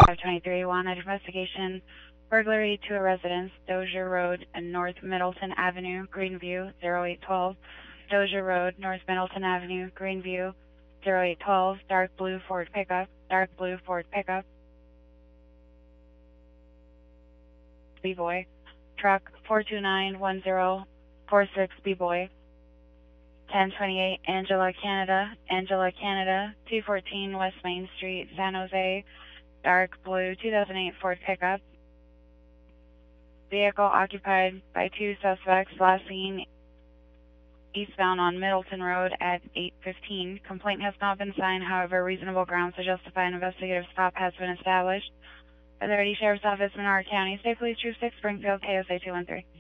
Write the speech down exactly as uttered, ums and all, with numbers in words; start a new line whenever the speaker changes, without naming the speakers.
five twenty-three, wanted investigation, burglary to a residence, Dozier Road and North Middleton Avenue, Greenview, zero eight twelve. Dozier Road, North Middleton Avenue, Greenview, zero eight twelve, dark blue Ford pickup, dark blue Ford pickup. B-Boy. Truck four two nine one zero four six B-Boy. ten twenty-eight Angela, Canada, Angela, Canada, two fourteen West Main Street, San Jose, dark blue two thousand eight Ford pickup. Vehicle occupied by two suspects, last seen eastbound on Middleton Road at eight fifteen. Complaint has not been signed, however, reasonable grounds to justify an investigative stop has been established. Authority Sheriff's Office, Menard County, State Police Troop six, Springfield, K S A two one three.